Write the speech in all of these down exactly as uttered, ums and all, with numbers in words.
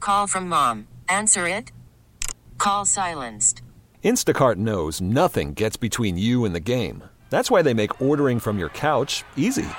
call from mom. Answer it. Call silenced. Instacart knows nothing gets between you and the game. That's why they make ordering from your couch easy.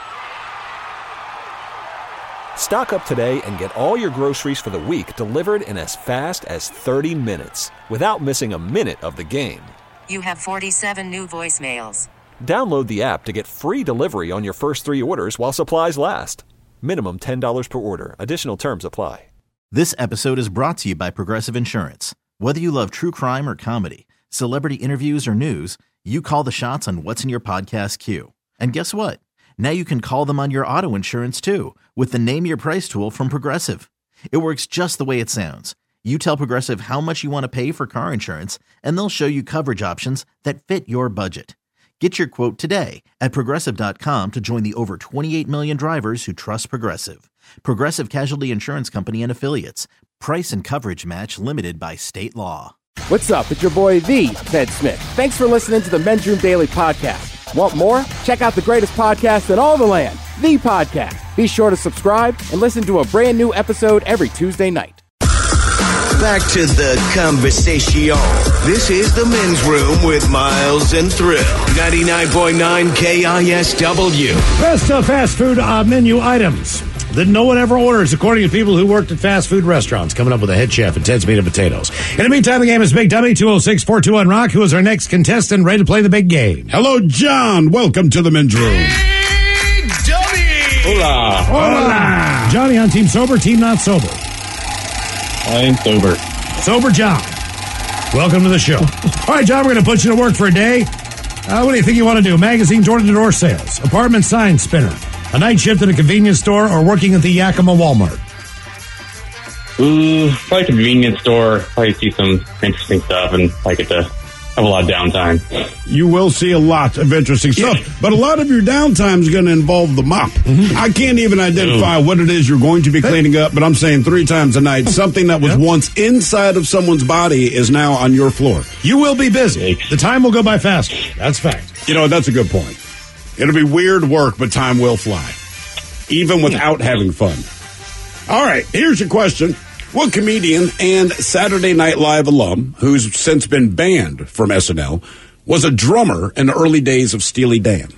Stock up today and get all your groceries for the week delivered in as fast as thirty minutes without missing a minute of the game. You have forty-seven new voicemails. Download the app to get free delivery on your first three orders while supplies last. Minimum ten dollars per order. Additional terms apply. This episode is brought to you by Progressive Insurance. Whether you love true crime or comedy, celebrity interviews or news, you call the shots on what's in your podcast queue. And guess what? Now you can call them on your auto insurance too with the Name Your Price tool from Progressive. It works just the way it sounds. You tell Progressive how much you want to pay for car insurance, and they'll show you coverage options that fit your budget. Get your quote today at Progressive dot com to join the over twenty-eight million drivers who trust Progressive. Progressive Casualty Insurance Company and Affiliates. Price and coverage match limited by state law. What's up? It's your boy, the Ted Smith. Thanks for listening to the Men's Room Daily Podcast. Want more? Check out the greatest podcast in all the land, The Podcast. Be sure to subscribe and listen to a brand new episode every Tuesday night. Back to the conversation. This is the Men's Room with Miles and Thrill. ninety-nine point nine K I S W. Best of fast food uh, menu items that no one ever orders, according to people who worked at fast food restaurants. Coming up with a head chef and Ted's Meat and Potatoes. In the meantime, the game is Big Dummy, two oh six, four two one, rock. Who is our next contestant ready to play the big game? Hello, John. Welcome to the Men's Room. Big Dummy. Hola. Hola. Johnny on team sober, team not sober. I am sober. Sober John. Welcome to the show. All right, John, we're going to put you to work for a day. Uh, what do you think you want to do? Magazine door-to-door sales, apartment sign spinner, a night shift at a convenience store, or working at the Yakima Walmart? Ooh, probably convenience store. Probably see some interesting stuff and I get to have a lot of downtime. You will see a lot of interesting stuff, yeah. But a lot of your downtime is going to involve the mop. Mm-hmm. I can't even identify Ooh. what it is you're going to be cleaning up, but I'm saying three times a night, something that was yep. once inside of someone's body is now on your floor. You will be busy. The time will go by fast. That's fact. You know, that's a good point. It'll be weird work, but time will fly, even without having fun. All right, here's your question. What comedian and Saturday Night Live alum, who's since been banned from S N L, was a drummer in the early days of Steely Dan?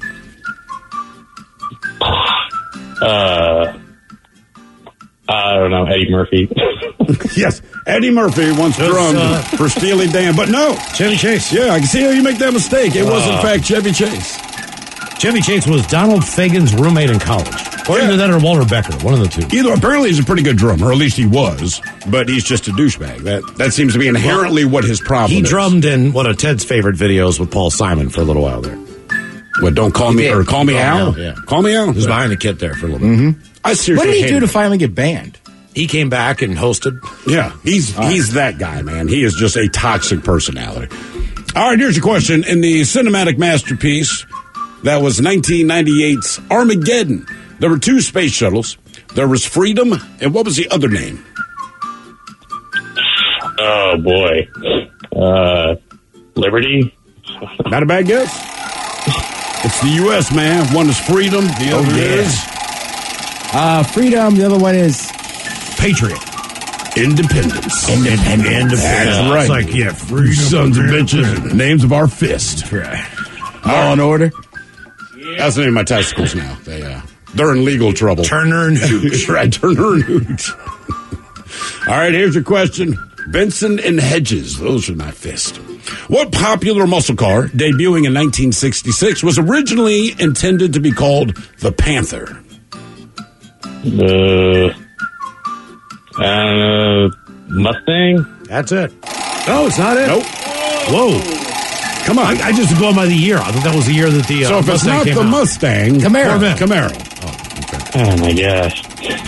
Uh, I don't know, Eddie Murphy. Yes, Eddie Murphy once Just, drummed uh, for Steely Dan, but no. Chevy Chase. Yeah, I can see how you make that mistake. It uh, was, in fact, Chevy Chase. Chevy Chase was Donald Fagen's roommate in college. Or either that or Walter Becker, one of the two. Either. Apparently he's a pretty good drummer, or at least he was, but he's just a douchebag. That that seems to be inherently what his problem he is. He drummed in one of Ted's favorite videos with Paul Simon for a little while there. What, Don't Call Me, or Call Me Al? Yeah. Call Me Al? He was behind the kit there for a little bit. Mm-hmm. I seriously What did he do him. to finally get banned? He came back and hosted. Yeah, he's All he's right. that guy, man. He is just a toxic personality. All right, here's your question. In the cinematic masterpiece that was nineteen ninety-eight's Armageddon, there were two space shuttles. There was Freedom, and what was the other name? Oh, boy. Uh, Liberty? Not a bad guess. It's the U S, man. One is Freedom. The other oh, yeah. is... Uh, Freedom. The other one is... Patriot. Independence. Independence. Independence. That's right. It's like, yeah, Freedom. You sons of bitches. Names of our fist. That's right. Law and Order. Yeah. That's the name of my testicles now. They, uh... They're in legal trouble. Turner and Hooch. Right, Turner and Hooch. All right, here's your question. Benson and Hedges, those are my fist. What popular muscle car, debuting in nineteen sixty-six, was originally intended to be called the Panther? The uh, uh, Mustang? That's it. No, it's not it. Nope. Whoa. Come on. I, I just go by the year. I think that was the year that the uh, So if Mustang it's not the out. Mustang, Camaro. Corvette. Camaro. Oh, okay. Oh, my gosh.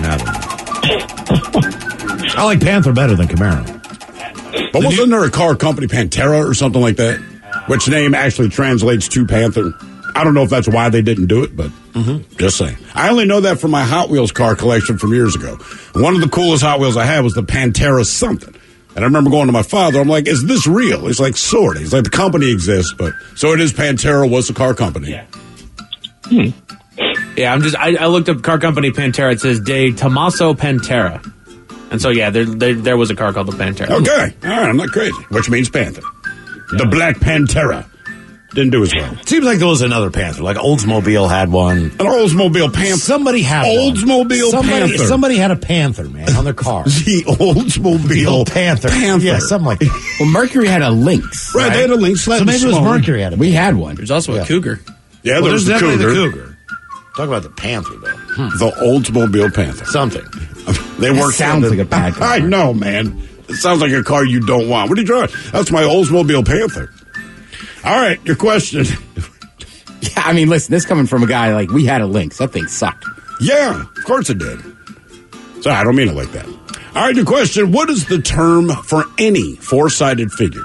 I like Panther better than Camaro. But the wasn't new- there a car company, Pantera or something like that, which name actually translates to Panther? I don't know if that's why they didn't do it, but mm-hmm. just saying. I only know that from my Hot Wheels car collection from years ago. One of the coolest Hot Wheels I had was the Pantera something. And I remember going to my father, I'm like, is this real? He's like, sort of. He's like, the company exists, but so it is. Pantera was the car company. Yeah. Hmm. Yeah, I'm just, I, I looked up car company Pantera. It says De Tommaso Pantera. And so, yeah, there, there there was a car called the Pantera. Okay. All right, I'm not crazy. Which means Panther. The Black Pantera. Didn't do as well. Seems like there was another Panther. Like Oldsmobile had one. An Oldsmobile Panther. Somebody had Oldsmobile one. Somebody, Panther. Somebody had a Panther, man, on their car. The Oldsmobile Panther. Panther. Yeah, something like that. Well, Mercury had a Lynx. Right, right? they had a Lynx. So maybe it was Mercury had it. We had one. There's also Yeah. a Cougar. Yeah, Well, there was there's the definitely Cougar. the Cougar. Talk about the Panther, though. Hmm. The Oldsmobile Panther. Something. They That worked sounds on like a bad car. I know, man. It sounds like a car you don't want. What are you drawing? That's my Oldsmobile Panther. All right, your question. Yeah, I mean, listen, this coming from a guy like, we had a Lynx. That thing sucked. Yeah, of course it did. Sorry, I don't mean it like that. All right, your question. What is the term for any four-sided figure?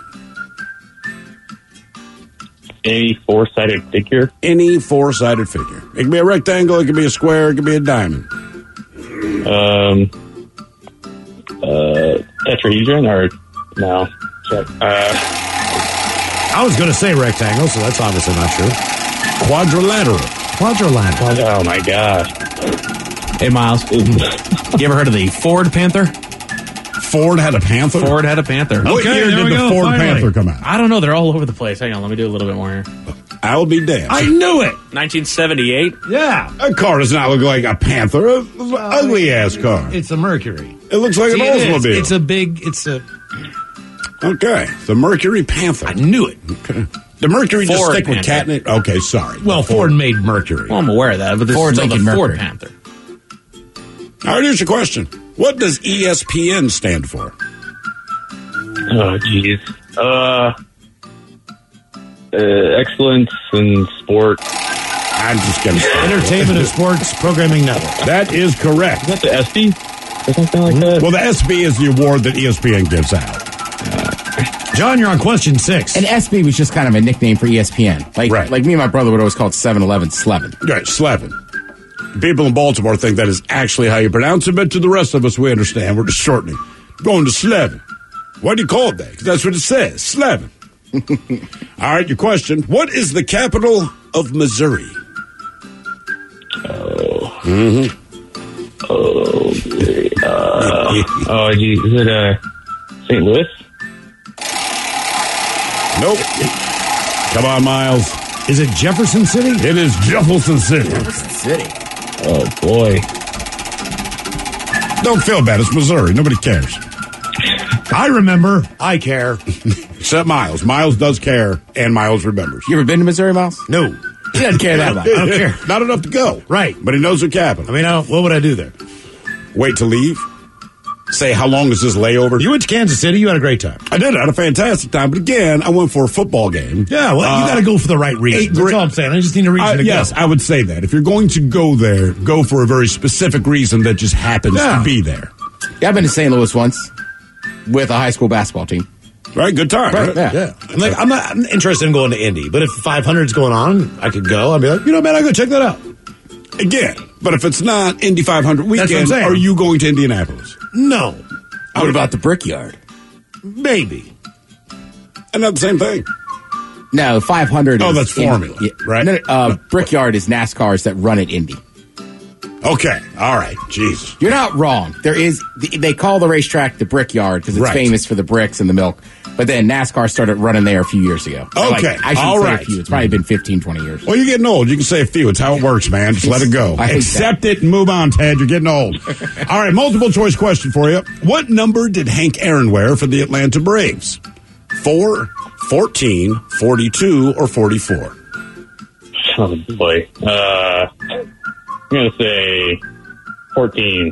Any four-sided figure? Any four-sided figure. It can be a rectangle, it can be a square, it can be a diamond. Um, uh, tetrahedron or no? Check. Uh, I was going to say rectangle, so that's obviously not true. Quadrilateral. Quadrilateral. oh my gosh. Hey, Miles. You ever heard of the Ford Panther? Ford had a Panther? Ford had a Panther. What Okay, year there did we the go, Ford finally. Panther come out? I don't know. They're all over the place. Hang on. Let me do a little bit more here. I'll be damned. I knew it. nineteen seventy-eight. Yeah. That car does not look like a Panther. It's an ugly-ass car. It's a Mercury. It looks like an See, it is. Oldsmobile. It's a big, it's a, Okay, the Mercury Panther. I knew it. Okay. The Mercury just Ford stick with Panther. catnip? Okay, sorry. Well, Ford made Mercury. Well, I'm aware of that, but this Ford's is still the making Ford Mercury. Panther. All right, here's your question. What does E S P N stand for? Oh, jeez. Uh, uh, excellence in sport. I'm just going to say. Entertainment and Sports Programming Network. That is correct. Is that the S B? Or something like that? Well, the S B is the award that E S P N gives out. John, you're on question six. And S B was just kind of a nickname for E S P N. Like, Right. like me and my brother would always call it seven eleven Slevin. Right, Slevin. People in Baltimore think that is actually how you pronounce it, but to the rest of us, we understand. We're just shortening. Going to Slevin. Why do you call it that? Because that's what it says, Slevin. All right, your question. What is the capital of Missouri? Oh. Mm-hmm. Oh, uh, oh, geez. Is it uh, Saint Louis? Nope. Come on, Miles. Is it Jefferson City? It is Jefferson City. City. Oh, boy. Don't feel bad. It's Missouri. Nobody cares. I remember. I care. Except Miles. Miles does care, and Miles remembers. You ever been to Missouri, Miles? No. He doesn't care that much. I don't care. Not enough to go. Right. But he knows the capital. I mean, I, what would I do there? Wait to leave. Say, how long is this layover? You went to Kansas City. You had a great time. I did. I had a fantastic time. But again, I went for a football game. Yeah, well, Uh, you got to go for the right reason. eight That's gra- all I'm saying. I just need a reason I- to yes, go. I would say that. If you're going to go there, go for a very specific reason that just happens Yeah. to be there. Yeah, I've been to Saint Louis once with a high school basketball team. Right? Good time. Right, Right? yeah. Yeah. I'm, like, I'm not interested in going to Indy, but if five hundred's going on, I could go. I'd be like, you know, man, I go check that out. Again, but if it's not Indy five hundred That's what I'm weekend, saying. are you going to Indianapolis? No. What about the Brickyard? Maybe. And not the same thing. No, five hundred. Oh, is that's Formula, yeah, right? No, no, uh, Brickyard is NASCARs that run at Indy. Okay. All right. Jesus. You're not wrong. There is. They call the racetrack the Brickyard because it's Right. famous for the bricks and the milk. But then NASCAR started running there a few years ago. Okay. Like, I shouldn't All say right. a few. It's probably been fifteen, twenty years. Well, you're getting old. You can say a few. It's how it works, man. Just let it go. I think Accept it and move on, Ted. You're getting old. All right, multiple choice question for you. What number did Hank Aaron wear for the Atlanta Braves? Four, fourteen, forty-two, or forty-four? Oh, boy. Uh, I'm going to say fourteen.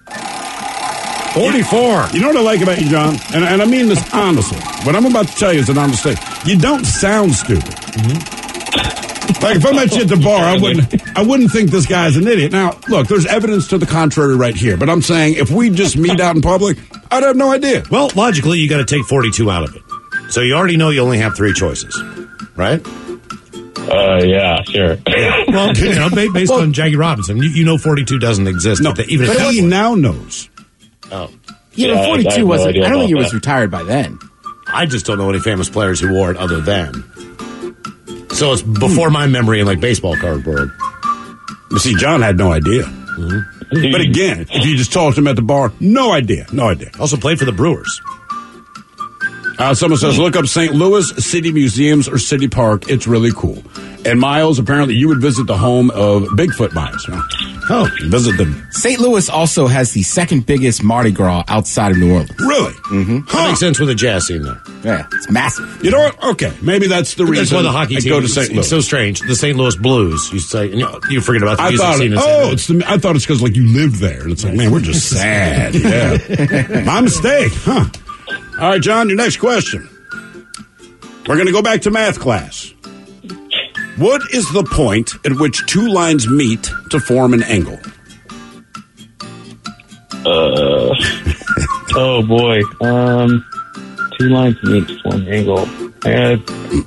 forty-four. You know what I like about you, John? And, and I mean this honestly. What I'm about to tell you is an honest thing. You don't sound stupid. Mm-hmm. Like if I met you at the bar, I wouldn't I wouldn't think this guy's an idiot. Now, look, there's evidence to the contrary right here. But I'm saying if we just meet out in public, I'd have no idea. Well, logically, you got to take forty-two out of it. So you already know you only have three choices, right? Uh, yeah, sure. Well, you know, ba- based on Jackie Robinson, you, you know forty-two doesn't exist. No, at the- even but at he that now knows. Oh. Yeah, Yeah, but I- I forty-two have no wasn't. idea I don't think he about was that. retired by then. I just don't know any famous players who wore it other than. So it's before my memory in like baseball card world. But see, John had no idea. Mm-hmm. But again, if you just talked to him at the bar, no idea. No idea. Also played for the Brewers. Uh, someone says, look up Saint Louis City Museums or City Park. It's really cool. And Miles, apparently you would visit the home of Bigfoot Miles. Huh? Oh, visit them. Saint Louis also has the second biggest Mardi Gras outside of New Orleans. Really? Mm-hmm. Huh. That makes sense with the jazz scene there. Yeah, it's massive. You know what? Okay, maybe that's the reason. That's why the hockey I team go to Saint Louis. It's so strange. The Saint Louis Blues, you say, and you, you forget about the I music thought, scene in oh, Saint Louis. it's the, I thought it's because like you live there, and it's like, man, we're just sad. Yeah, my mistake. Huh? All right, John, your next question. We're going to go back to math class. What is the point at which two lines meet to form an angle? Uh, oh boy. Um, two lines meet to form an angle. Uh,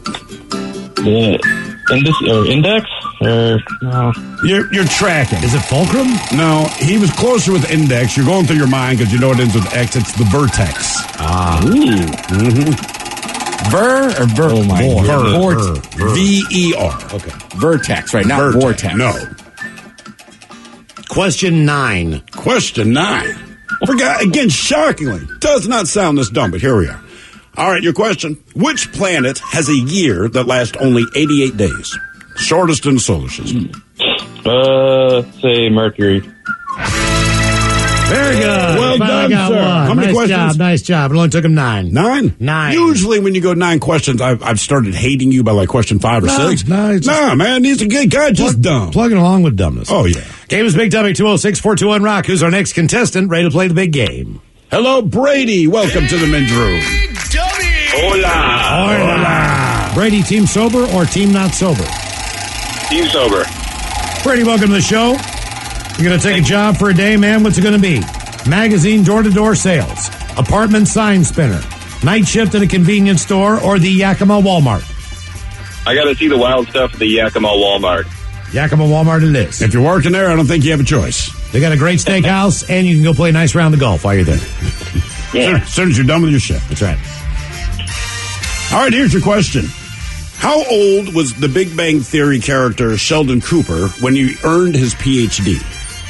the index or index or no? You're you're tracking. Is it fulcrum? No, he was closer with index. You're going through your mind because you know it ends with X. It's the vertex. Ah. Ooh. Mm-hmm. Ver or ver? Oh my Ver, God. ver, ver. V E R. Okay. Vertex, right? Not Vertex. vortex. No. Question nine. Question nine. Forgot again. Shockingly, does not sound this dumb, but here we are. All right, your question: which planet has a year that lasts only eighty-eight days? Shortest in the solar system. Uh, say Mercury. Very good. Well Finally done, got sir. one. How many nice questions? job, nice job. It only took him nine. Nine? Nine. Usually when you go nine questions, I've, I've started hating you by like question five or No, six. no, it's just- nah, man, he's a good guy, just dumb. Plugging along with dumbness. Oh, yeah. Game is Big Dummy, two oh six, four two one, Rock. Who's our next contestant? Ready to play the big game. Hello, Brady. Welcome to the men's room. Hola. Hola. Brady, team sober or team not sober? Team sober. Brady, welcome to the show. You're going to take a job for a day, man. What's it going to be? Magazine door-to-door sales, apartment sign spinner, night shift at a convenience store, or the Yakima Walmart? I got to see the wild stuff at the Yakima Walmart. Yakima Walmart it is. If you're working there, I don't think you have a choice. They got a great steakhouse, and you can go play a nice round of golf while you're there. Yeah. As soon as you're done with your shift. That's right. All right, here's your question. How old was the Big Bang Theory character Sheldon Cooper when he earned his P H D?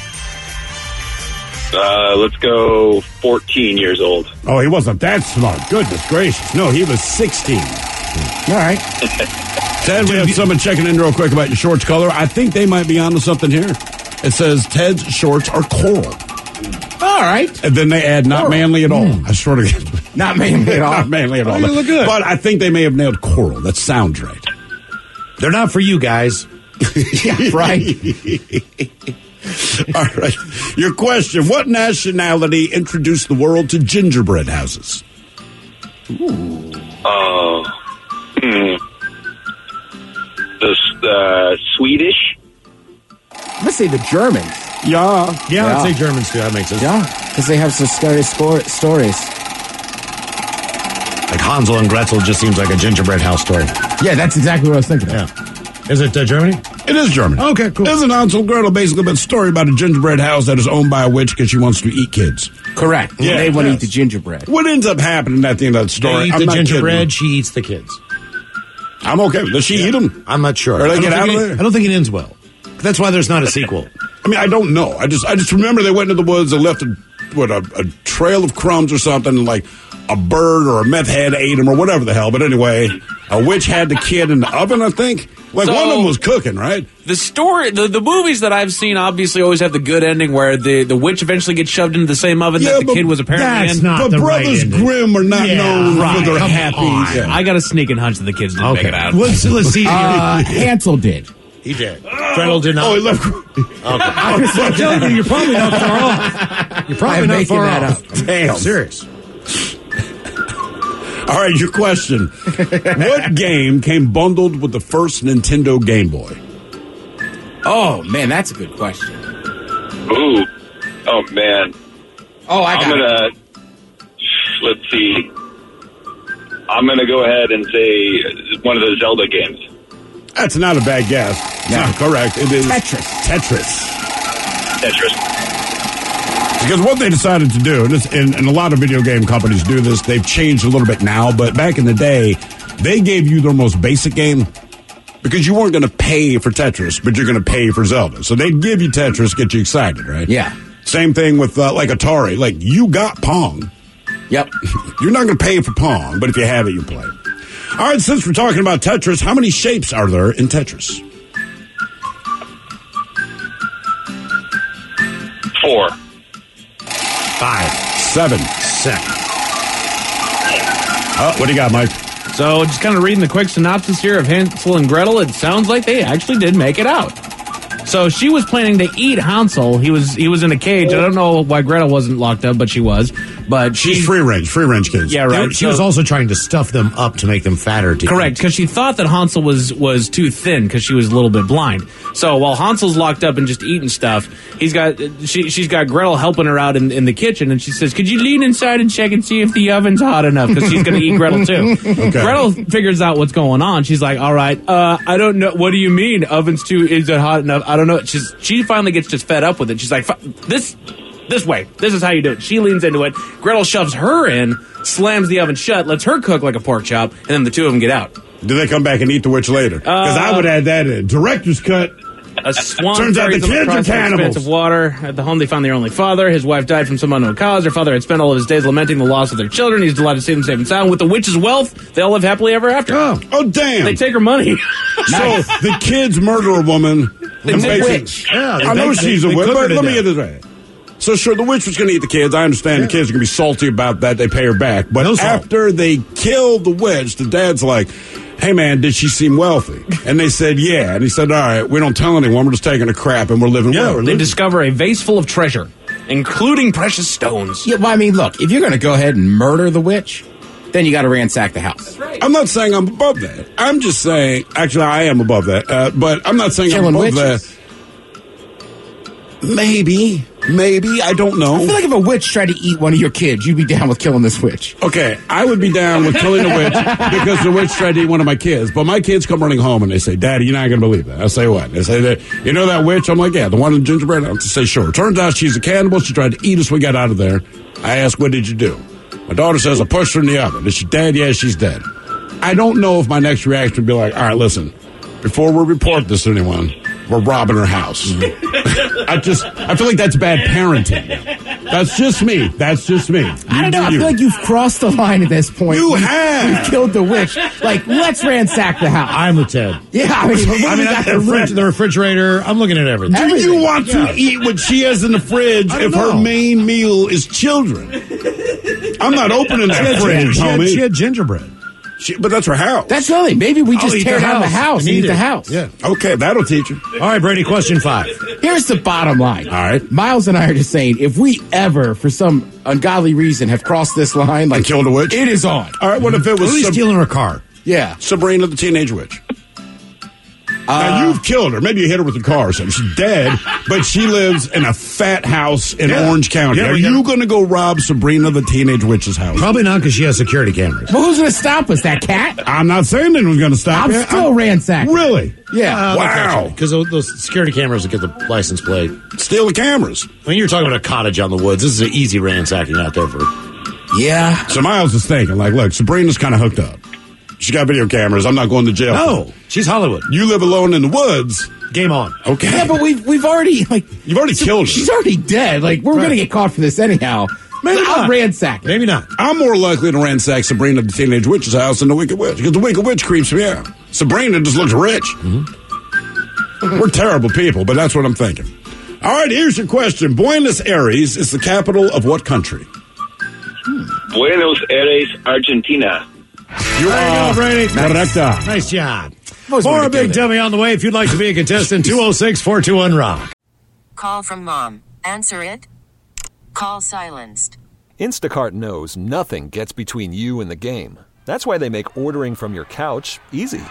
Uh, let's go fourteen years old. Oh, he wasn't that smart. Goodness gracious. No, he was sixteen. All right. Ted, we have someone checking in real quick about your shorts color. I think they might be onto something here. It says Ted's shorts are coral. All right. And then they add not Coral. manly at all. Mm. I sort of Not manly at all. not manly at all. Oh, you look good. But I think they may have nailed coral. That sounds right. They're not for you guys. Yeah, right. All right. Your question: what nationality introduced the world to gingerbread houses? Oh. Hmm. The uh, Swedish? I'm going to say the Germans. Yeah. Yeah, Yeah. I'd say Germans too. That makes sense. Yeah, because they have some scary spor- stories. Like Hansel and Gretel just seems like a gingerbread house story. Yeah, that's exactly what I was thinking of. Yeah. Is it uh, Germany? It is German. Okay, cool. Isn't Hansel and Gretel basically a story about a gingerbread house that is owned by a witch because she wants to eat kids? Correct. Yeah, they want to yes. eat the gingerbread. What ends up happening at the end of that story? They eat I'm the not gingerbread, kidding. she eats the kids. I'm okay. Does she eat them? I'm not sure. Or they I don't get think out of it- there? I don't think it ends well. That's why there's not a sequel. I mean, I don't know. I just, I just remember they went into the woods and left a, what, a, a trail of crumbs or something, and like a bird or a meth head ate them or whatever the hell. But anyway, a witch had the kid in the oven, I think. Like So- one of them was cooking, right? The story, the, the movies that I've seen obviously always have the good ending where the, the witch eventually gets shoved into the same oven Yeah, that the but kid was apparently that's in. not But the right Brothers ending. Grimm are not Yeah, known right. for their Come happy. on. Yeah. I got a sneaking hunch that the kids didn't make Okay. it out. Let's, let's see. Uh, Hansel did. he did. Gretel did not. Oh, he left. I'm telling you, you're probably not far off. You're probably I'm not making far that off. up. Damn. I'm serious. All right, your question. What game came bundled with the first Nintendo Game Boy? Oh, man, that's a good question. Ooh. Oh, man. Oh, I got I'm it. going to, let's see. I'm going to go ahead and say one of the Zelda games. That's not a bad guess. It's not correct. It is Tetris. Tetris. Tetris. Because what they decided to do, and, this, and, and a lot of video game companies do this, they've changed a little bit now, but back in the day, they gave you their most basic game, because you weren't going to pay for Tetris, but you're going to pay for Zelda. So they'd give you Tetris, get you excited, right? Yeah. Same thing with uh, like Atari. Like you got Pong. Yep. You're not going to pay for Pong, but if you have it, you play it. All right, since we're talking about Tetris, how many shapes are there in Tetris? Four. Five. Seven. Six. Oh, what do you got, Mike? So, just kind of reading the quick synopsis here of Hansel and Gretel, it sounds like they actually did make it out. So she was planning to eat Hansel. He was he was in a cage. I don't know why Gretel wasn't locked up, but she was. But she, she's free range, free range kids. Yeah, right. She so, was also trying to stuff them up to make them fatter. To correct, because she thought that Hansel was was too thin because she was a little bit blind. So while Hansel's locked up and just eating stuff, he's got she she's got Gretel helping her out in, in the kitchen, and she says, "Could you lean inside and check and see if the oven's hot enough?" Because she's going to eat Gretel too. Okay. Gretel figures out what's going on. She's like, "All right, uh, I don't know. What do you mean oven's too? Is it hot enough? I don't know." She's she finally gets just fed up with it. She's like, "This." This way. This is how you do it. She leans into it. Gretel shoves her in, slams the oven shut, lets her cook like a pork chop, and then the two of them get out. Do they come back and eat the witch later? Because uh, I would add that in. Director's cut. A swan turns out the kids are cannibals. Of water. At the home, they found their only father. His wife died from some unknown cause. Her father had spent all of his days lamenting the loss of their children. He's delighted to see them safe and sound. With the witch's wealth, they all live happily ever after. Oh, oh damn. They take her money. So the kids murder a woman. It's a witch. Yeah, I know she's a witch, but let me get this right. So, sure, the witch was going to eat the kids. I understand yeah. the kids are going to be salty about that. They pay her back. But no after they killed the witch, the dad's like, hey, man, did she seem wealthy? And they said, yeah. And he said, all right, we don't tell anyone. We're just taking a crap and we're living yeah, well. They discover a vase full of treasure, including precious stones. Yeah, well, I mean, look, if you're going to go ahead and murder the witch, then you got to ransack the house. That's right. I'm not saying I'm above that. I'm just saying, actually, I am above that. Uh, but I'm not saying Killing I'm above witches. that. Maybe. Maybe. I don't know. I feel like if a witch tried to eat one of your kids, you'd be down with killing this witch. Okay, I would be down with killing the witch because the witch tried to eat one of my kids. But my kids come running home and they say, Daddy, you're not going to believe that. I say, what? They say, that, you know that witch? I'm like, yeah, the one in the gingerbread. I say, sure. Turns out she's a cannibal. She tried to eat us. We got out of there. I asked, what did you do? My daughter says, I pushed her in the oven. Is she dead? Yeah, she's dead. I don't know if my next reaction would be like, all right, listen, before we report this to anyone, we're robbing her house. I just, I feel like that's bad parenting. That's just me. That's just me. You I don't know. do I you. feel like you've crossed the line at this point. You we, have. We've killed the witch. Like, let's ransack the house. I'm with Ted. Yeah, I mean, I mean, I, the, refrig- the refrigerator, I'm looking at everything. Do Everything. you want to Yeah. eat what she has in the fridge if know. her main meal is children? I'm not opening She that had, fridge, she, had, homie. she had gingerbread. She, but that's her house. That's really, maybe we just I'll eat tear the down the house house and and eat eat the it. house. Yeah. Okay, that'll teach her. All right, Brady, question five. Here's the bottom line. All right. Miles and I are just saying, if we ever, for some ungodly reason, have crossed this line, like, And killed a witch? it is on. All right, what if it At was least Sab- stealing her car. Yeah. Sabrina the Teenage Witch? Uh, now, you've killed her. Maybe you hit her with a car or something. She's dead, but she lives in a fat house in Yeah. Orange County. Yeah, Are we you gotta- going to go rob Sabrina the Teenage Witch's house? Probably not because she has security cameras. But who's going to stop us? That cat? I'm not saying anyone's going to stop I'm you. still ransacking. Really? Yeah. Wow. Because those security cameras that get the license plate. Steal the cameras. I mean, you're talking about a cottage on the woods. This is an easy ransacking out there for. Yeah. So Miles is thinking, like, look, Sabrina's kind of hooked up. She got video cameras. I'm not going to jail. No, she's Hollywood. You live alone in the woods. Game on. Okay. Yeah, but we've we've already like You've already killed her. she's already dead. Like we're Right. gonna get caught for this anyhow. Maybe I'll not. ransack it. Maybe not. I'm more likely to ransack Sabrina the Teenage Witch's house than the Wicked Witch because the Wicked Witch creeps me out. Sabrina just looks rich. Mm-hmm. We're terrible people, but that's what I'm thinking. All right, here's your question. Buenos Aires is the capital of what country? Buenos Aires, Argentina. You There you are go, Brady. correcta. Nice job. always More wanted a to go big there. dummy on the way. If you'd like to be a contestant, two oh six, four two one, rock. Call from mom. Answer it. Call silenced. Instacart knows nothing gets between you and the game. That's why they make ordering from your couch easy.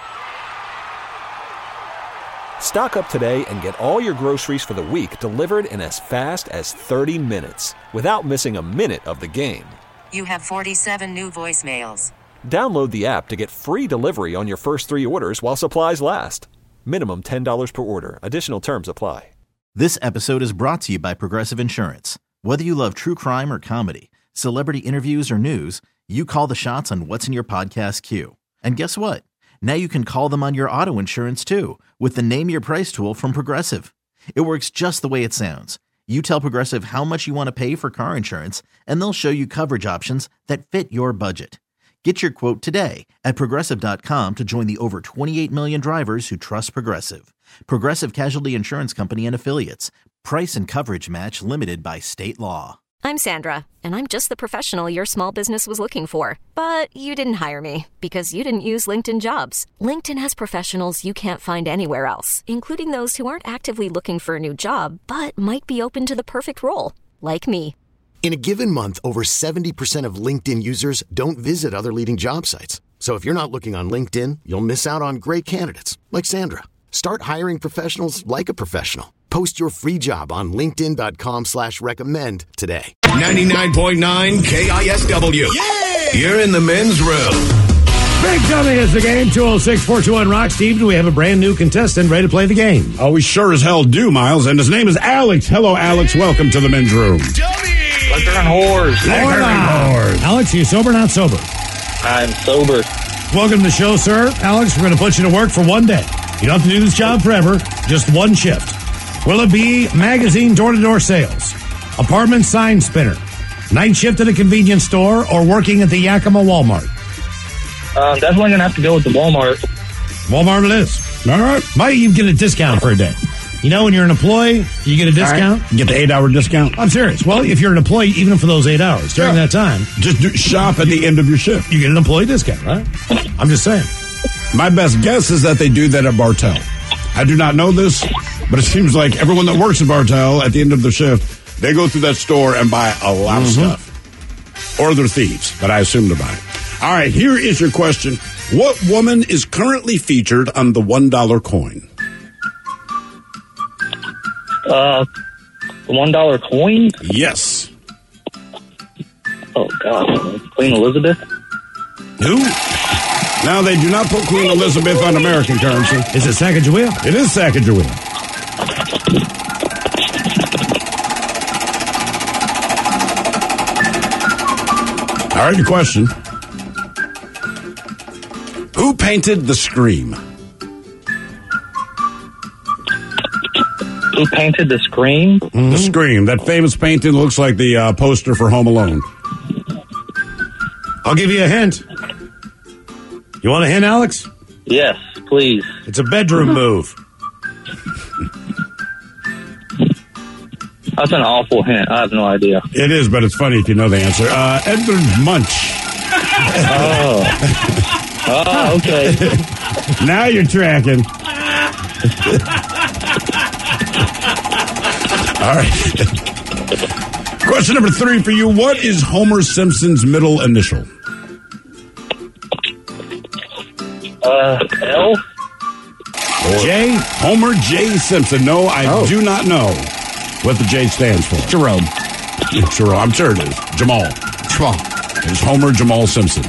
Stock up today and get all your groceries for the week delivered in as fast as thirty minutes without missing a minute of the game. You have forty-seven new voicemails. Download the app to get free delivery on your first three orders while supplies last. Minimum ten dollars per order. Additional terms apply. This episode is brought to you by Progressive Insurance. Whether you love true crime or comedy, celebrity interviews or news, you call the shots on what's in your podcast queue. And guess what? Now you can call them on your auto insurance too with the Name Your Price tool from Progressive. It works just the way it sounds. You tell Progressive how much you want to pay for car insurance, and they'll show you coverage options that fit your budget. Get your quote today at Progressive dot com to join the over twenty-eight million drivers who trust Progressive. Progressive Casualty Insurance Company and Affiliates. Price and coverage match limited by state law. I'm Sandra, and I'm just the professional your small business was looking for. But you didn't hire me because you didn't use LinkedIn Jobs. LinkedIn has professionals you can't find anywhere else, including those who aren't actively looking for a new job, but might be open to the perfect role, like me. In a given month, over seventy percent of LinkedIn users don't visit other leading job sites. So if you're not looking on LinkedIn, you'll miss out on great candidates like Sandra. Start hiring professionals like a professional. Post your free job on linkedin dot com slash recommend today. ninety-nine point nine K I S W. Yeah! You're in the men's room. Big Dummy is the game. two oh six, four two one, rock. Steve, do we have a brand new contestant ready to play the game? Oh, we sure as hell do, Miles. And his name is Alex. Hello, Alex. Welcome to the men's room. Liquor and whores. Liquor and whores. Alex, are you sober or not sober? I'm sober. Welcome to the show, sir. Alex, we're going to put you to work for one day. You don't have to do this job forever, just one shift. Will it be magazine door-to-door sales, apartment sign spinner, night shift at a convenience store, or working at the Yakima Walmart? Um, definitely going to have to go with the Walmart. Walmart it is. All right. Might even get a discount for a day. You know, when you're an employee, you get a discount. Right. You get the eight-hour discount. I'm serious. Well, if you're an employee, even for those eight hours, during yeah. that time. Just do, shop at the end of your shift. You get an employee discount, right? I'm just saying. My best guess is that they do that at Bartell. I do not know this, but it seems like everyone that works at Bartell at the end of the shift, they go through that store and buy a lot mm-hmm. of stuff. Or they're thieves, but I assume to buy. All right, here is your question. What woman is currently featured on the one dollar coin? Uh, the one dollar coin? Yes. Oh, God. Queen Elizabeth? Who? Now, they do not put Queen Elizabeth on American currency. Is it Sacagawea? It is Sacagawea. All right, your question. Who painted The Scream? Who painted The Scream? Mm-hmm. The Scream. That famous painting looks like the uh, poster for Home Alone. I'll give you a hint. You want a hint, Alex? Yes, please. It's a bedroom move. That's an awful hint. I have no idea. It is, but it's funny if you know the answer. Uh, Edvard Munch. Oh. Oh, okay. Now you're tracking. All right. Question number three for you. What is Homer Simpson's middle initial? Uh, L? J? Homer J. Simpson. No, I oh. do not know what the J stands for. Jerome. Jerome. I'm sure it is. Jamal. Jamal. It's Homer Jamal Simpson.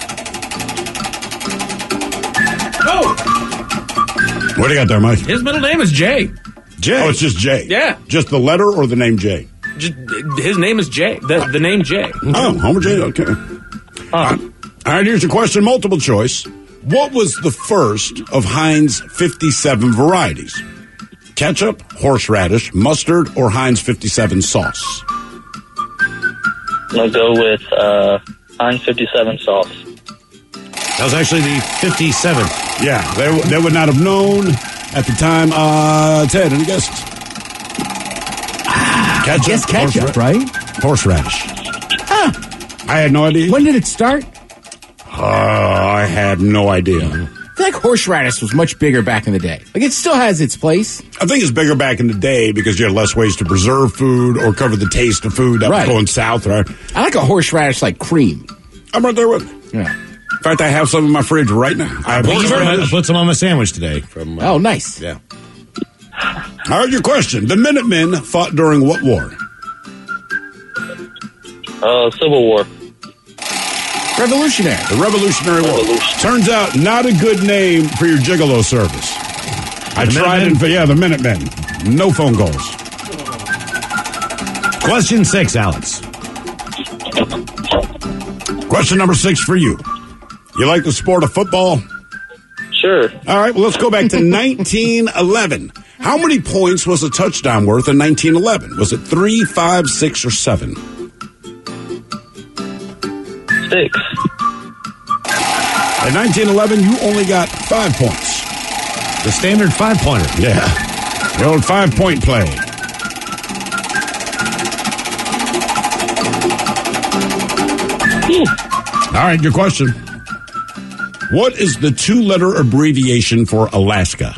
Oh! What do you got there, Mike? His middle name is Jay. Jay? Oh, it's just Jay. Yeah. Just the letter or the name Jay? Just, his name is Jay. The, the name Jay. Oh, Homer J. Okay. Huh. All right. All right, here's your question. Multiple choice. What was the first of Heinz fifty-seven varieties? Ketchup, horseradish, mustard, or Heinz fifty-seven sauce? I'm going to go with uh, Heinz fifty-seven sauce. That was actually the fifty-seven. Yeah, they, they would not have known at the time. Uh, Ted, any guesses? Ketchup, I guess ketchup, right? Horseradish. Huh. I had no idea. When did it start? Uh, I had no idea. I feel like horseradish was much bigger back in the day. Like, it still has its place. I think it's bigger back in the day because you had less ways to preserve food or cover the taste of food that right. was going south, right? I like a horseradish like cream. I'm right there with it. Yeah. In fact, I have some in my fridge right now. I have I put some on my sandwich today. From, uh, oh, nice. Yeah. All right, your question. The Minutemen fought during what war? Uh, Civil War. Revolutionary. The Revolutionary War. Revolution. Turns out, not a good name for your gigolo service. I The tried Minutemen? it. Yeah, the Minutemen. No phone calls. Question six, Alex. Question number six for you. You like the sport of football? Sure. All right, well, let's go back to nineteen eleven. How many points was a touchdown worth in nineteen eleven? Was it three, five, six, or seven? Six. In nineteen eleven, you only got five points. The standard five-pointer. Yeah. The old five-point play. All right, your question. What is the two-letter abbreviation for Alaska?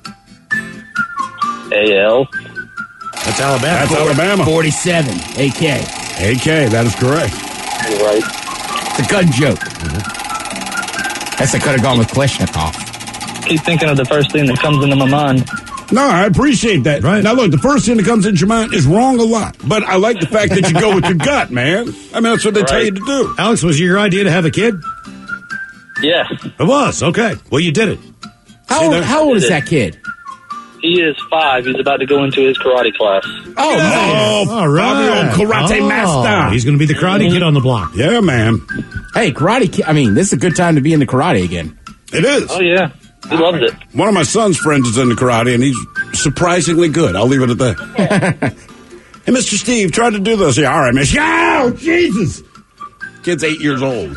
A L. That's Alabama. That's Alabama. forty-seven. A K. A K, that is correct. You're right. It's a gun joke. Mm-hmm. Guess I could have gone with Kleshnikov. Keep thinking of the first thing that comes into my mind. No, I appreciate that. Right. Now, look, the first thing that comes into your mind is wrong a lot. But I like the fact that you go with your gut, man. I mean, that's what they right. tell you to do. Alex, was it your idea to have a kid? Yes. It was. Okay. Well, you did it. How old, how old is that kid? He is five. He's about to go into his karate class. Oh, man. All right. Five-year-old karate oh, master. He's going to be the karate kid on the block. Yeah, man. Hey, karate kid. I mean, this is a good time to be into karate again. It is. Oh, yeah. He loves it. One of my son's friends is into karate, and he's surprisingly good. I'll leave it at that. Hey, Mister Steve, try to do this. Yeah, all right, miss. Oh, Jesus. Kid's eight years old.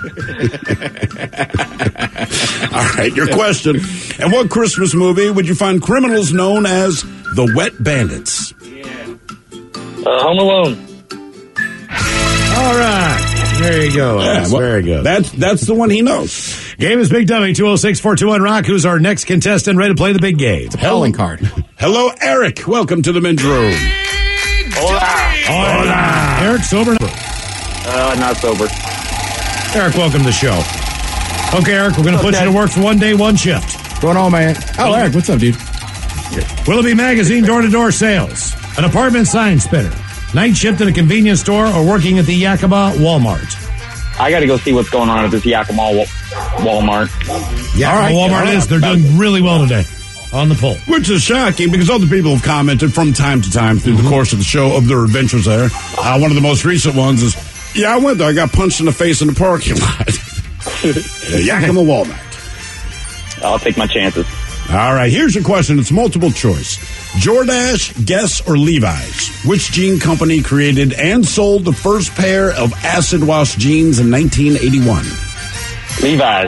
All right, your question. In what Christmas movie would you find criminals known as the Wet Bandits? Uh, Home Alone. All right. There you go. Yeah, That's well, very good. That's, that's the one he knows. Game is Big Dummy, two oh six, four two one, rock. Who's our next contestant ready to play the big game? It's a calling card. Hello, Eric. Welcome to the men's room. Hola. Hola. Eric, sober? Uh, not sober. Eric, welcome to the show. Okay, Eric, we're going to put Okay. you to work for one day, one shift. What's going on, man? Oh, Eric, what's up, dude? Willoughby Magazine door-to-door sales. An apartment sign spinner. Night shift at a convenience store or working at the Yakima Walmart. I got to go see what's going on at this Yakima Wal- Walmart. Yeah, All right, Walmart all right. is. They're doing really well today on the poll. Which is shocking because other people have commented from time to time through Mm-hmm. the course of the show of their adventures there. Uh, one of the most recent ones is, yeah, I went there. I got punched in the face in the parking lot. The Yakima Walmart. I'll take my chances. All right, here's your question. It's multiple choice. Jordache, Guess, or Levi's? Which jean company created and sold the first pair of acid wash jeans in nineteen eighty-one? Levi's.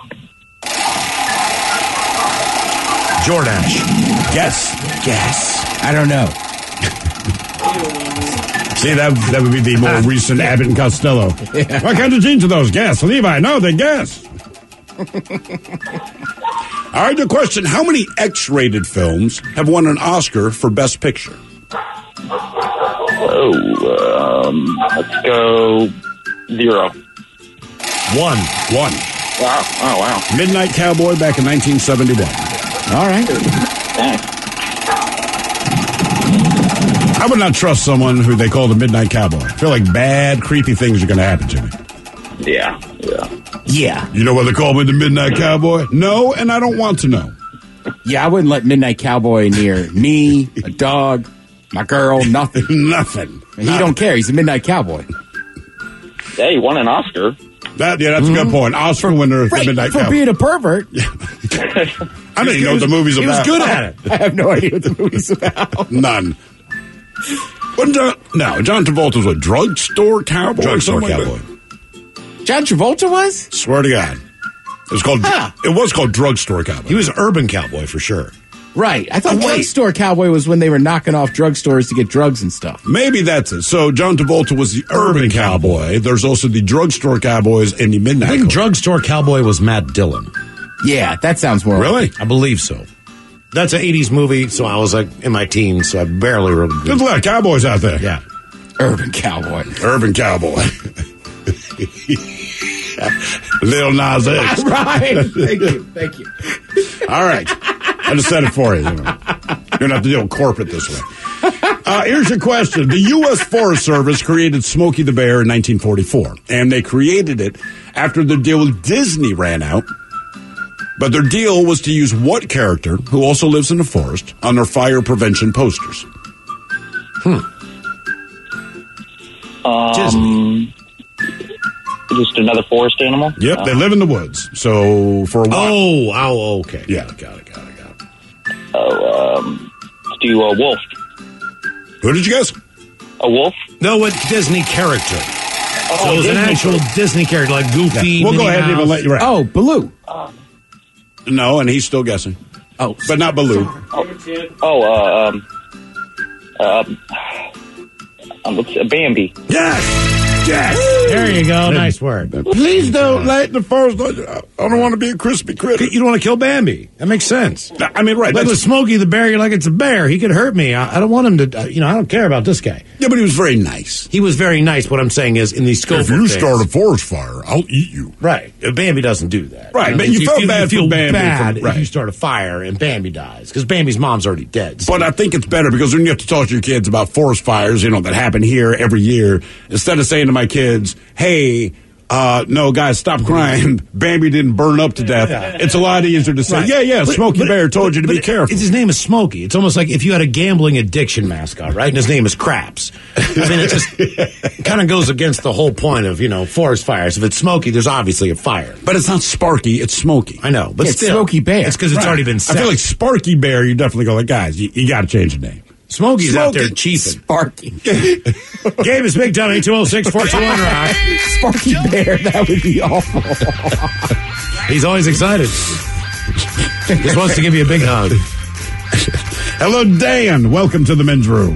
Jordache. Guess. Guess. I don't know. See, that that would be the more recent Abbott and Costello. Yeah. What kind of jeans are those? Guess. Levi. No, they guess. All right, the question. How many X-rated films have won an Oscar for Best Picture? Oh, um, let's go zero. One. One. Wow. Oh, wow. Midnight Cowboy back in nineteen seventy-one. All right. Thanks. I would not trust someone who they call the Midnight Cowboy. I feel like bad, creepy things are going to happen to me. Yeah, yeah. Yeah. You know why they call me the Midnight Cowboy? No, and I don't want to know. Yeah, I wouldn't let Midnight Cowboy near me, a dog, my girl, nothing. Nothing. He don't care. He's a Midnight Cowboy. Hey, he won an Oscar. That yeah, that's mm-hmm. a good point. Oscar winner for right, Midnight for Cowboy. being a pervert. I didn't even know what the movie's he about. He was good at it. I have no idea what the movie's about. None. Wasn't John, no, John Travolta's a drugstore cowboy. Drugstore like cowboy. That. John Travolta was? Swear to God. It was called huh. It was called Drugstore Cowboy. He was urban cowboy for sure. Right. I thought oh, drugstore cowboy was when they were knocking off drugstores to get drugs and stuff. Maybe that's it. So John Travolta was the urban, urban cowboy. cowboy. There's also the drugstore cowboys and the midnight. I think cowboy. drugstore cowboy was Matt Dillon. Yeah, that sounds more. Really? Like I believe so. That's an eighties movie, so I was like in my teens, so I barely remember. There's a lot of cowboys out there. Yeah. Urban cowboy. Urban cowboy. Lil Nas X. Right. Thank you. Thank you. All right. I just said it for you. You know. You're going to have to deal with corporate this way. Uh, here's your question. The U S Forest Service created Smokey the Bear in nineteen forty-four, and they created it after their deal with Disney ran out. But their deal was to use what character, who also lives in the forest, on their fire prevention posters? Hmm. Um, Disney. just another forest animal? Yep, Uh, they live in the woods. So for a while. Oh, oh, okay. Yeah. Got it, got it, got it. Oh, um, let's do a wolf. Who did you guess? A wolf? No, what Disney character? Oh, so it was an Disney actual character. Disney character, like Goofy. Yeah. We'll Minnie go ahead and Mouse. even let you right. Oh, Baloo. No, and he's still guessing. Oh, but not Baloo. Oh, uh, um, um, um, what's uh, Bambi. Yes! Yes! There you go. Nice word. Please don't let the first. I don't want to be a crispy critter. You don't want to kill Bambi. That makes sense. I mean, right. But with that's- Smokey the Bear, you're like, it's a bear. He could hurt me. I, I don't want him to, uh, you know, I don't care about this guy. Yeah, but he was very nice. He was very nice. What I'm saying is, in the scope If of you things- start a forest fire, I'll eat you. Right. Uh, Bambi doesn't do that. Right, know, but you felt feel, bad you feel for Bambi bad for- right. if you start a fire and Bambi dies, because Bambi's mom's already dead. But I think it's better because when you have to talk to your kids about forest fires, you know, that happen here every year, instead of saying to my kids, hey, uh, no, guys, stop crying. Bambi didn't burn up to death. Yeah. It's a lot easier to say, Right. yeah, yeah, But- Smokey but- Bear told you to but be it- careful. It's, his name is Smokey. It's almost like if you had a gambling addiction mascot, right? And his name is Craps. I mean, it just kind of goes against the whole point of, you know, forest fires. If it's Smokey, there's obviously a fire. But it's not Sparky, it's Smokey. I know, but It's still. Smokey Bear. It's because it's Right. already been set. I feel like Sparky Bear, you definitely go like, guys, you, you got to change the name. Smokey's out there Smokey. chiefing. Sparky. Game is Big Dummy, two oh six, four two one rock. Sparky Bear, that would be awful. He's always excited. Just wants to give you a big hug. Hello, Dan. Welcome to the men's room.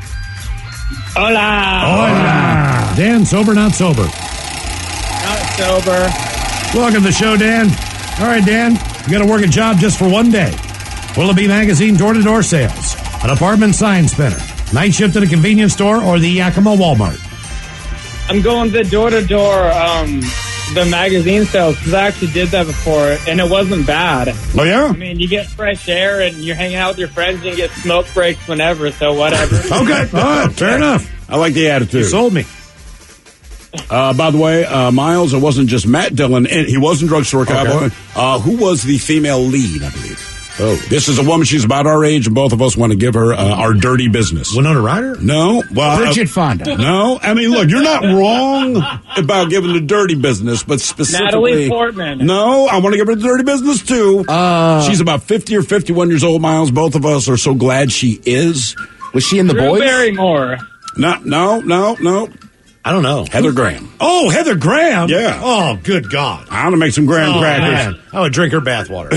Hola. Hola. Dan, sober, not sober? Not sober. Welcome to the show, Dan. All right, Dan, you got to work a job just for one day. Willoughby Magazine door-to-door sales, an apartment sign spinner, night shift at a convenience store, or the Yakima Walmart. I'm going the door-to-door, um, the magazine sales, because I actually did that before, and it wasn't bad. Oh, yeah? I mean, you get fresh air, and you're hanging out with your friends, and you get smoke breaks whenever, so whatever. Okay, all right, fair enough. I like the attitude. You sold me. Uh, by the way, uh, Miles, it wasn't just Matt Dillon. And he was in Drugstore Cowboy. Uh, who was the female lead, I believe? Oh, this is a woman. She's about our age, and both of us want to give her uh, our dirty business. Winona Ryder? No. Well, Bridget uh, Fonda. No. I mean, look, you're not wrong about giving the dirty business, but specifically. Natalie Portman. No, I want to give her the dirty business, too. Uh, She's about fifty or fifty-one years old, Miles. Both of us are so glad she is. Was she in The Drew Boys? Barrymore. No, no, no, no. I don't know. Heather Graham. Oh, Heather Graham? Yeah. Oh, good God. I want to make some graham Oh, crackers. man. I would drink her bathwater.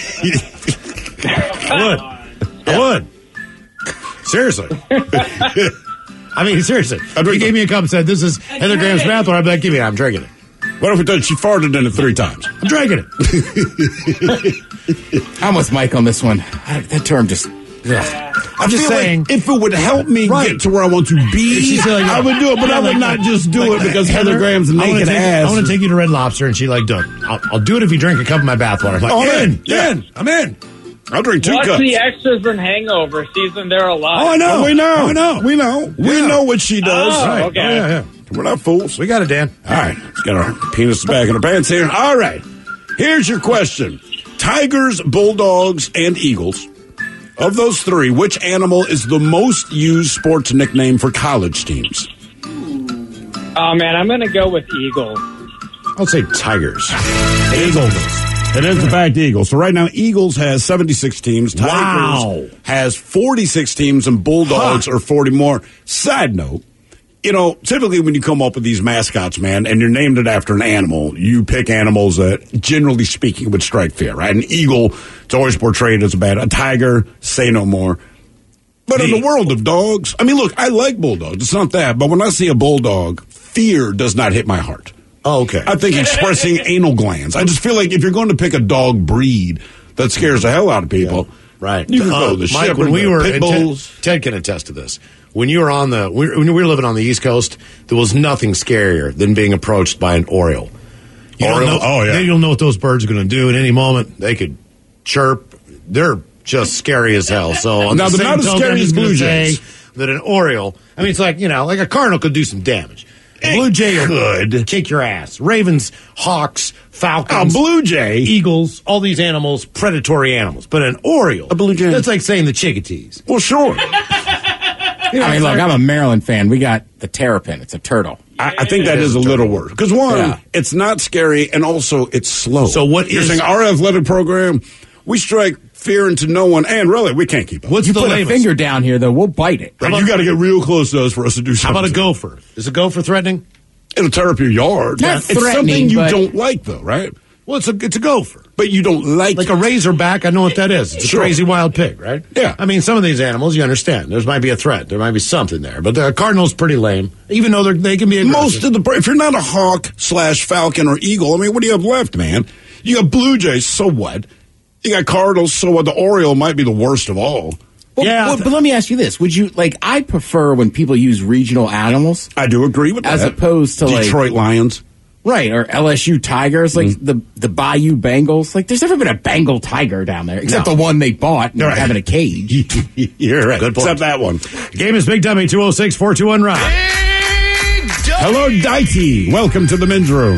I would. I would. Seriously. I mean, seriously. If you gave me a cup and said, this is Heather Graham's bathwater, I'd be like, give me that. I'm drinking it. What if we done? She farted in it three times. I'm drinking it. I'm with Mike on this one. I, that term just. Ugh. I'm just feel saying. like if it would help me Right. get to where I want to be, She's like, I would do it, but yeah, I would like not that. just do Like it because that. Heather Graham's I wanna naked take, ass. I want to take you to Red Lobster, and she like, Doug, I'll, I'll do it if you drink a cup of my bathwater. I'm like, Oh, I'm in, in. Yeah. in, I'm in. I'll drink two Watch cups. the extras in Hangover season. They're alive. Oh, I know. Oh, we know. Oh, I know. We know. We Yeah. know what she does. Oh, Right. okay. Oh, yeah, yeah. We're not fools. We got it, Dan. All right. Let's get our penis back in our pants here. All right. Here's your question. Tigers, bulldogs, and eagles. Of those three, which animal is the most used sports nickname for college teams? Oh, man, I'm going to go with Eagle. I'll say Tigers. Eagles. It is the fact Eagles. So right now, Eagles has seventy-six teams. Tigers Wow. has forty-six teams, and Bulldogs are forty more. Side note, you know, typically when you come up with these mascots, man, and you're named it after an animal, you pick animals that, generally speaking, would strike fear, right? An eagle, it's always portrayed as bad. A tiger, say no more. But in the world of dogs, I mean, look, I like bulldogs. It's not that. But when I see a bulldog, fear does not hit my heart. Oh, okay. I think expressing anal glands. I just feel like if you're going to pick a dog breed that scares the hell out of people, Right. you can Uh, go the Mike, shepherd, when we the were pit and Ted- bulls. Ted, can attest to this. When you were on the, we- when we were living on the East Coast, there was nothing scarier than being approached by an Oriole. You don't Oriole? know, Oh, yeah. They don't know what those birds are going to do at any moment. They could chirp. They're just scary as hell. So on Now, the they're same not as token, scary I'm as just gonna Blue say Jays. that an Oriole, I mean, it's like, you know, like a cardinal could do some damage. A Blue Jay could kick your ass. Ravens, hawks, falcons, A Blue Jay. eagles, all these animals, predatory animals. But an Oriole, A Blue Jay. that's like saying the chickadees. Well, sure. I mean, look, I'm a Maryland fan. We got the terrapin. It's a turtle. I, I think that is a little worse. Because one, Yeah. it's not scary, and also it's slow. So what You're is- saying our athletic program, we strike fear into no one, and really, we can't keep up. What's You the put a lamest? finger down here, though, we'll bite it. Right, you got to get real close to us for us to do How something. about a gopher? Is a gopher threatening? It'll tear up your yard. Not It's something threatening, you but- don't like, though, right? Well, it's a it's a gopher. But you don't like Like a razorback, I know what that is. It's a Sure. crazy wild pig, right? Yeah. I mean, some of these animals, you understand. There might be a threat. There might be something there. But the cardinal's pretty lame, even though they're, they can be aggressive. Most of the if you're not a hawk slash falcon or eagle, I mean, what do you have left, man? You got blue jays, so what? You got cardinals, so what? The oriole might be the worst of all. Well, Yeah. well, but let me ask you this: would you like? I prefer when people use regional animals I do agree with as that. opposed to Detroit like Lions. right or L S U Tigers, like Mm. the the Bayou Bengals. Like, there's never been a Bengal tiger down there, except No. the one they bought and Right. have in a cage. You're right. Good point. Except that one. The game is Big Dummy, two oh six, four two one, Rock. Hello, Dikey. Welcome to the men's room.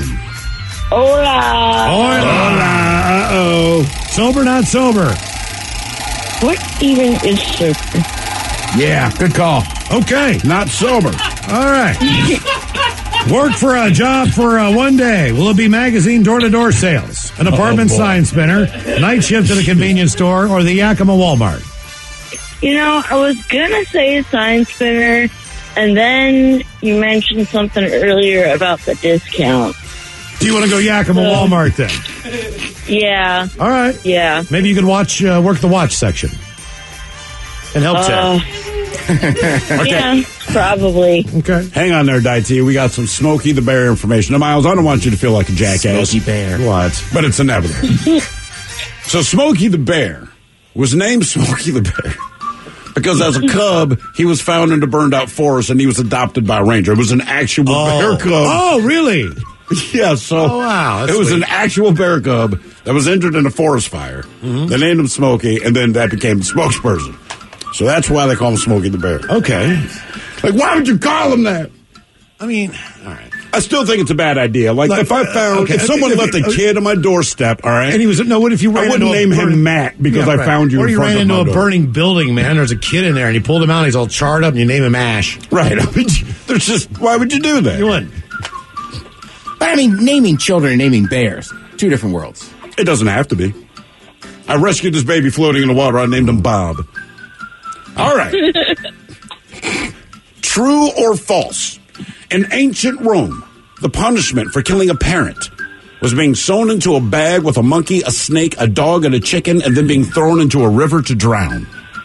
Hola. Hola. Uh-oh. Sober, not sober. What even is sober? Yeah, good call. Okay. Not sober. All right. Work for a job for uh, one day. Will it be magazine door-to-door sales, an apartment boy. sign spinner, night shift at a convenience store, or the Yakima Walmart? You know, I was gonna say a sign spinner, and then you mentioned something earlier about the discount. Do you want to go Yakima Uh, Walmart then? Yeah. All right. Yeah. Maybe you could watch, uh, work the watch section and help Uh, check. Yeah, probably. Okay. Hang on there, Dikey. We got some Smokey the Bear information. Now, Miles, I don't want you to feel like a jackass. Smokey Bear. What? But it's inevitable. So Smokey the Bear was named Smokey the Bear because as a cub, he was found in the burned out forest and he was adopted by a ranger. It was an actual bear cub. Oh, really? Yeah, so Oh, wow, that's it was sweet. an actual bear cub that was injured in a forest fire. Mm-hmm. They named him Smokey, and then that became the spokesperson. So that's why they call him Smokey the Bear. Okay. Like, why would you call him that? I mean, all right. I still think it's a bad idea. Like, Like, if I uh, found, okay, if someone if- left a if- kid on my doorstep, all right, And he was, no, what if you ran I wouldn't into a name burning- him Matt because Yeah, I right. found you Or in you front ran of into my a door. burning building, man. There's a kid in there, and you pulled him out. He's all charred up, and you name him Ash. Right. I mean, there's just, why would you do that? You wouldn't. But I mean, naming children and naming bears, two different worlds. It doesn't have to be. I rescued this baby floating in the water. I named him Bob. All right. True or false? In ancient Rome, the punishment for killing a parent was being sewn into a bag with a monkey, a snake, a dog, and a chicken, and then being thrown into a river to drown.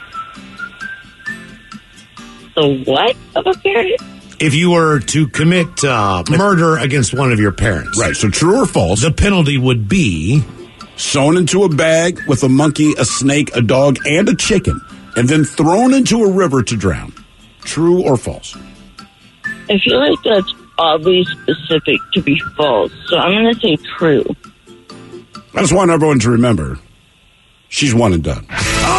The what of a parent? If you were to commit uh, murder against one of your parents. Right, so true or false? The penalty would be sewn into a bag with a monkey, a snake, a dog, and a chicken, and then thrown into a river to drown. True or false? I feel like that's oddly specific to be false, so I'm going to say true. I just want everyone to remember, she's one and done.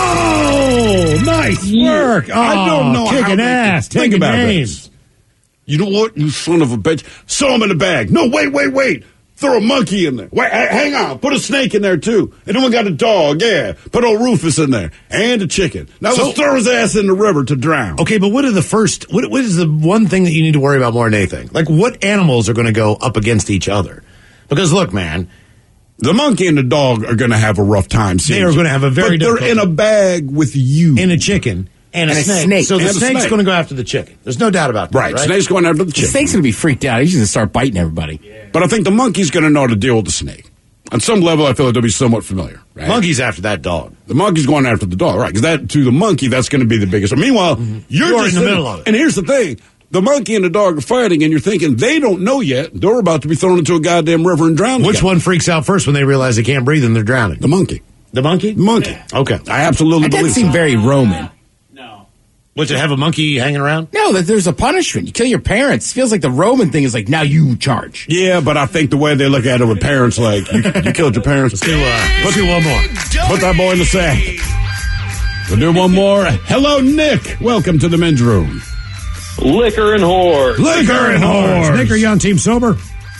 Oh, nice work. Oh, I don't know kicking how they- ass. Think taking about names. this. You know what, you son of a bitch? Sew him in a bag. No, wait, wait, wait. Throw a monkey in there. Wait, h- hang on. Put a snake in there, too. And then we got a dog, yeah. Put old Rufus in there. And a chicken. Now So- let's throw his ass in the river to drown. Okay, but what are the first, what, what is the one thing that you need to worry about more than anything? Like, what animals are going to go up against each other? Because, look, man, the monkey and the dog are going to have a rough time. They are going to have a very But they're difficult in a bag with you. in a chicken and, And a, a snake. snake. So the And a snake's snake. going to go after the chicken. There's no doubt about that. Right, Right. snake's going after the The chicken. snake's going to be freaked out. He's going to start biting everybody. But I think the monkey's going to know how to deal with the snake. On some level, I feel like they'll be somewhat familiar. Right? Monkey's after that dog. The monkey's going after the dog, right? Because that to the monkey, that's going to be the biggest. Meanwhile, you're, You're just in the sitting- middle of it. And here's the thing: the monkey and the dog are fighting, and you're thinking they don't know yet. They're about to be thrown into a goddamn river and drowned. Which together. one freaks out first when they realize they can't breathe and they're drowning? The monkey. The monkey? The monkey. Okay. I absolutely That doesn't believe seem so. very Roman. Would you have a monkey hanging around? No, that there's a punishment. You kill your parents. Feels like the Roman thing is like, now you charge. Yeah, but I think the way they look at it with parents, like you, you killed your parents. Let's do, uh, let's do one more. Put that boy in the sack. We'll do one more. Hello, Nick. Welcome to the men's room. Liquor and whore. Liquor and whores. Nick, are you on Team Sober?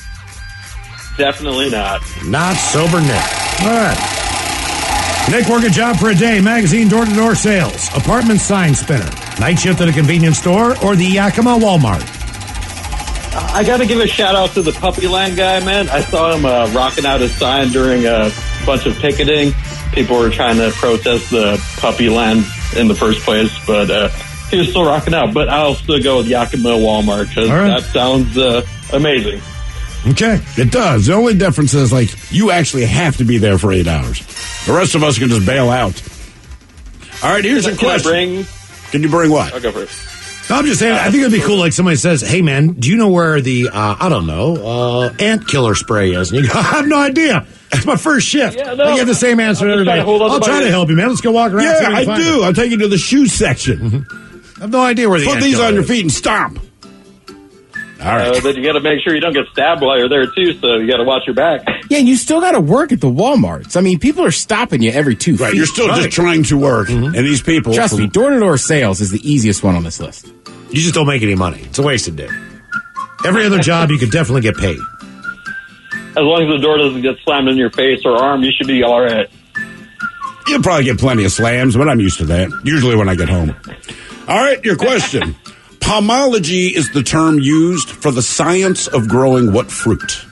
Definitely not. Not sober, Nick. All right. Nick, work a job for a day, magazine door-to-door sales, apartment sign spinner, night shift at a convenience store, or the Yakima Walmart. I got to give a shout out to the Puppy Land guy, man. I saw him uh, rocking out his sign during a bunch of picketing. People were trying to protest the Puppy Land in the first place, but uh, he was still rocking out. But I'll still go with Yakima Walmart because All right. that sounds uh, amazing. Okay, it does. The only difference is, like, you actually have to be there for eight hours. The rest of us can just bail out. All right, here's Can a I- can I question. bring- Can you bring what? I'll go for it. No, I'm just saying, I think it'd be cool, like somebody says, hey, man, do you know where the, uh, I don't know, uh, ant killer spray is? And you go, I have no idea. It's my first shift. Yeah, no. I get the same answer I'm every just trying day. to hold on I'll to try my- to help you, man. Let's go walk around. see Yeah, if we I can find do. it. I'll take you to the shoe section. I have no idea where the Put ant these killer on your is. feet and stomp. All right. Uh, then you got to make sure you don't get stabbed while you're there, too, so you got to watch your back. Yeah, and you still got to work at the Walmarts. I mean, people are stopping you every two Right, feet. you're still just trying to work, and these people... Trust me, door-to-door sales is the easiest one on this list. You just don't make any money. It's a wasted day. Every other job, you could definitely get paid. As long as the door doesn't get slammed in your face or arm, you should be all right. You'll probably get plenty of slams, but I'm used to that. Usually when I get home. All right, your question. Pomology is the term used for the science of growing what fruit?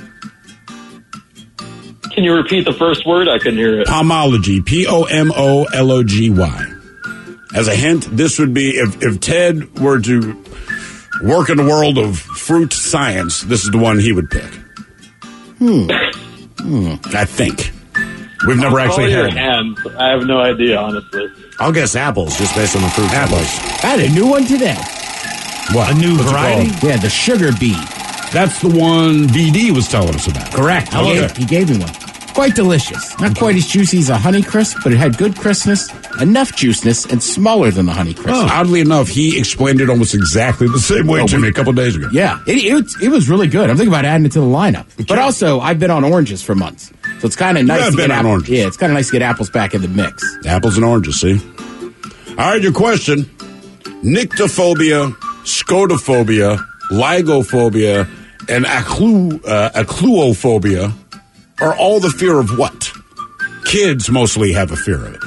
Can you repeat the first word? I couldn't hear it. Pomology. P O M O L O G Y. As a hint, this would be if, if Ted were to work in the world of fruit science, this is the one he would pick. Hmm. hmm. I think. We've never I'll actually follow your had it. hands. I have no idea, honestly. I'll guess apples, just based on the fruit. Apples. I had a new one today. What? A new What's it variety? called? Yeah, the sugar bee. That's the one V D was telling us about. Correct. He, Okay. gave, he gave me one. Quite delicious. Not quite as juicy as a Honey Crisp, but it had good crispness, enough juiceness, and smaller than the Honey Crisp. Oh. Oddly enough, he explained it almost exactly the same way Oh, to we- me a couple days ago. Yeah, it, it, it was really good. I'm thinking about adding it to the lineup. But also, I've been on oranges for months. So it's kind of nice have to been get on apple- oranges. Yeah, it's kind of nice to get apples back in the mix. Apples and oranges, see? All right, your question. Nyctophobia, scotophobia, lygophobia, and aclu, uh, acluophobia are all the fear of what? Kids mostly have a fear of it.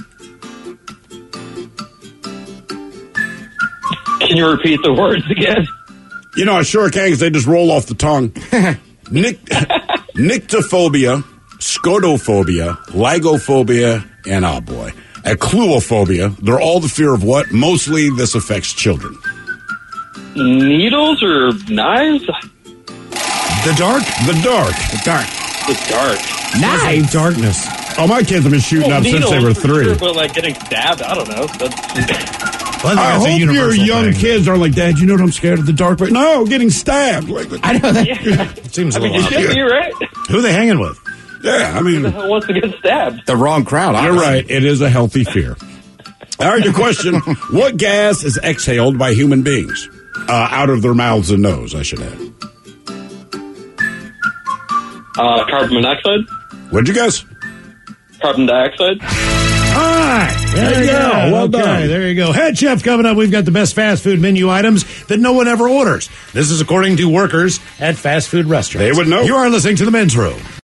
Can you repeat the words again? You know, I sure can because they just roll off the tongue. Nic- Nyctophobia, scotophobia, lygophobia, and, oh boy, acluophobia. They're all the fear of what? Mostly this affects children. Needles or knives? The dark? The dark. The dark. The dark. Knives. Darkness. Oh, my kids have been shooting Well, up since they needles were for three. Sure, but like getting stabbed, I don't know. That's... Well, I I think hope that's a your universal young thing. kids are like, Dad, you know what I'm scared of the dark? But no, getting stabbed. Like, I know that. It seems I a mean, little you odd. should be, right? Who are they hanging with? yeah, I mean, Who wants to get stabbed? The wrong crowd. you're honestly. right. It is a healthy fear. All right, your question. What gas is exhaled by human beings? Uh, out of their mouths and nose, I should add. Uh, carbon monoxide? What'd you guess? Carbon dioxide? All right. There, There you go. Well okay, done. there you go. Head Chef coming up. We've got the best fast food menu items that no one ever orders. This is according to workers at fast food restaurants. They would know. You are listening to The Men's Room.